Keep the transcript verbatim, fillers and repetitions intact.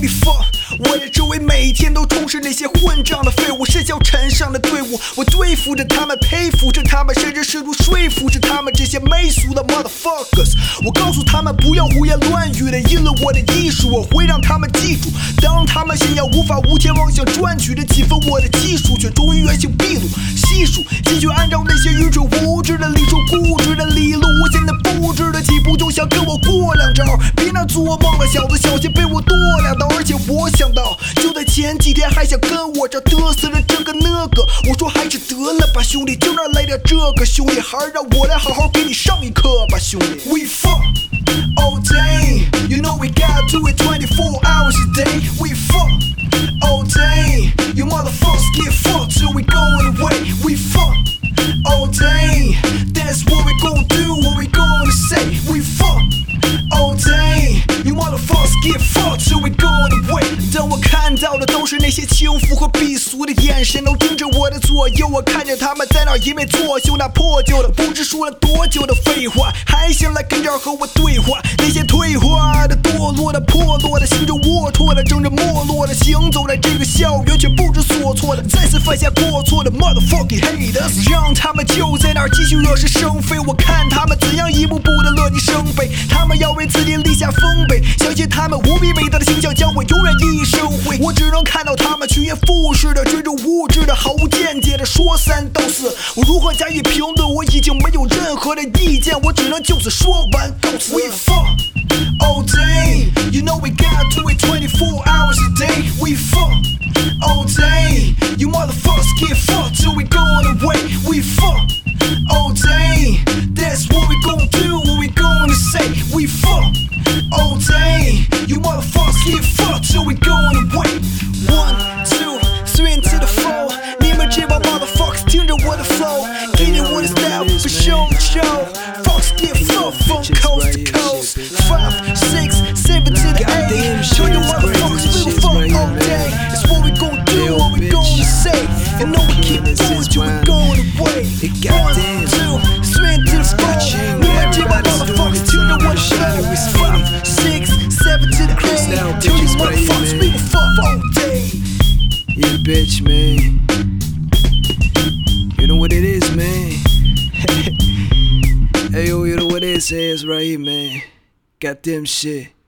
We fuck， 我的周围每天都充斥那些混账的废物，是叫陈上的队伍。我对付着他们，佩服着他们，甚至试图说服着他们这些媚俗的 motherfuckers。我告诉他们不要胡言乱语的议论我的艺术，我会让他们记住，当他们想要无法无天妄想赚取的几分我的技术，却终于原形毕露。细数，继续按照那些愚蠢无知的理数固执的理路，我现在不知的几步就想跟我过两招，别那做梦了，小子，小心被我剁两刀。而且我想到，就在前几天还想跟我这嘚瑟的这个那个，我说还是得了吧，兄弟，就那来点这个，兄弟，还是让我来好好给你上一课吧，兄弟。We fuck all day, you know we gotta do it twenty-four hours a day. We fuck all day, you motherfuckers get fucked till we going away. We fuck all day, that's what we gon' do, what we gonna say. We fuck all day, you motherfuckers get fucked till we going away. 当我看到的都是那些轻浮和鄙俗的眼神，都盯着我的左右，我看见他们在那儿一味作秀，那破旧的不知说了多久的废话，还想来跟这儿和我对话。那些退化的、堕落的、破落的、行着龌龊的、争着没落的，行走在这个校园却不知所措的，再次犯下过错的 motherfucking haters， 让他们就在那儿继续惹是生非。我看他们怎样一步步的乐极生悲，他们要为自己立下丰碑，相信他们无比伟大的形象将会永远熠熠生辉。我只能看到他们趋炎附势的、追逐物质的、毫无见解的说三道四。我如何加以评论？我已经没有任何的意见，我只能就此说完告辞。We fuck all day, you know we gotta do it twenty-four hours a day. We fuck all day, you motherfuckers get fucked till we going away. We fuck all day, that's what we gon' do, what we gonna say. We fuck all day, you motherfuckers get fucked till we going away. One, two, three into the four， 你们这帮 motherfuckers 听着我的 flow， 给你我的 style for show show。Fucks get fucked from coast to coast. Five, six, seven to the eight. Show you motherfuckers we will fuck all day. It's what we gon' do, what we gonna say. And know we keep going till we going away. One, two, three into the four， 你们这帮 motherfuckers 听着我的 flow。Five, six, seven to the eight. Tell you motherfuckers we will fuck all day. Yeah, bitch, man. You know what it is, man. Hey, yo, you know what it is right here, man. Got them shit.